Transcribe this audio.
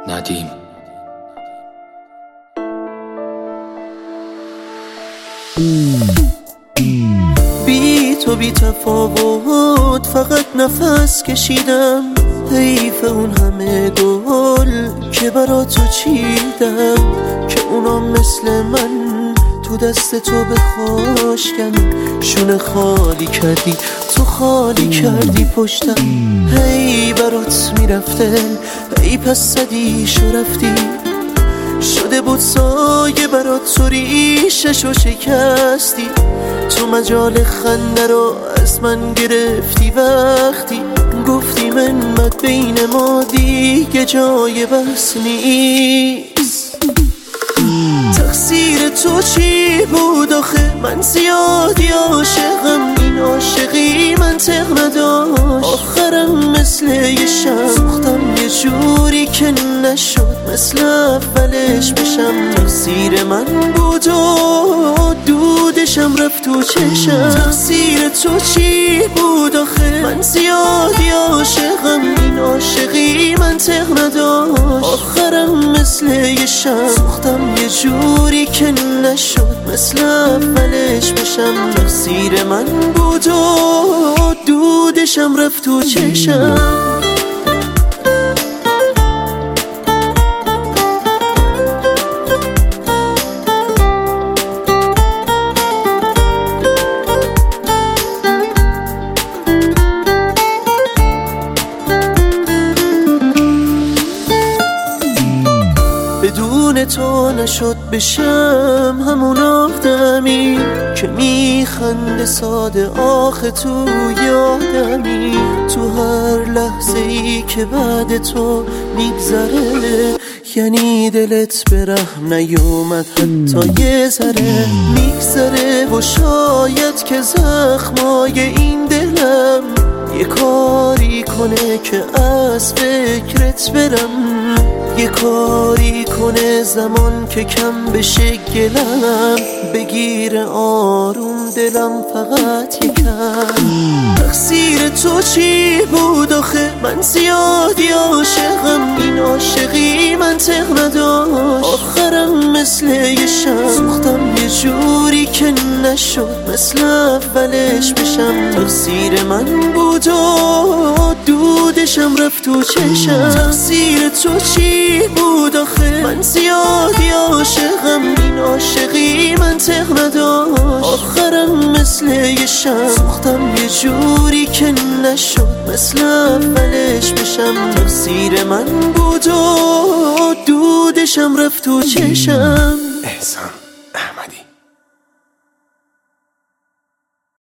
ندیم. بی تو بی تفاوت فقط نفس کشیدم، حیف اون همه گل که برا تو چیدم، که اونا مثل من تو دست تو بخاشکن. شونه خالی کردی تو، خالی کردی پشتم، هی برات میرفته، هی پس صدیشو رفتی. شده بود سایه برات تو، ریششو شکستی. تو مجال خنده رو از من گرفتی وقتی گفتی منت بین ما دیگه جای بس نیست. تقصیر تو چی بود آخه؟ من زیادی عاشقم، این عاشقی منطق نداشت. آخرم مثل یه شب سوختم یه جوری که نشد مثل اولش بشم. تقصیر من بود و دودشم رفت تو چشم. تقصیر تو چی بود آخه؟ من زیادی عاشقم، این عاشقی منطق نداشت. آخرم مثل یه شب سوختم یه جوری که نشد مثل اولش بشم. تقصیر من بود و دودشم رفت تو چشم. بدون تو نشد بشم همون آدمی که میخنده ساده آخه تو یادمی. تو هر لحظه ای که بعد تو میگذره یعنی دلت به رحم نیومد حتی یه ذره. میگذره و شاید که زخمای این دلم یه کاری کنه که از فکرت برم، یه کاری کنه زمان که کم بشه گلم، بگیره آروم دلم فقط یکم. تقصیر تو چی بود آخه؟ من زیادی عاشقم، این عاشقی منطق نداشت. آخرم مثل یه شب سوختم یه جوری که نشد مثل اولش بشم. تقصیر من بود و دودشم رفت تو چشم. تقصیر تو چی بود آخه؟ من زیادی عاشقم، این عاشقی منطق نداشت. آخرم مثل یه شب سوختم یه جوری که نشد مثل اولش بشم. تقصیر من بود و دودشم رفت تو چشم. احسان احمدی.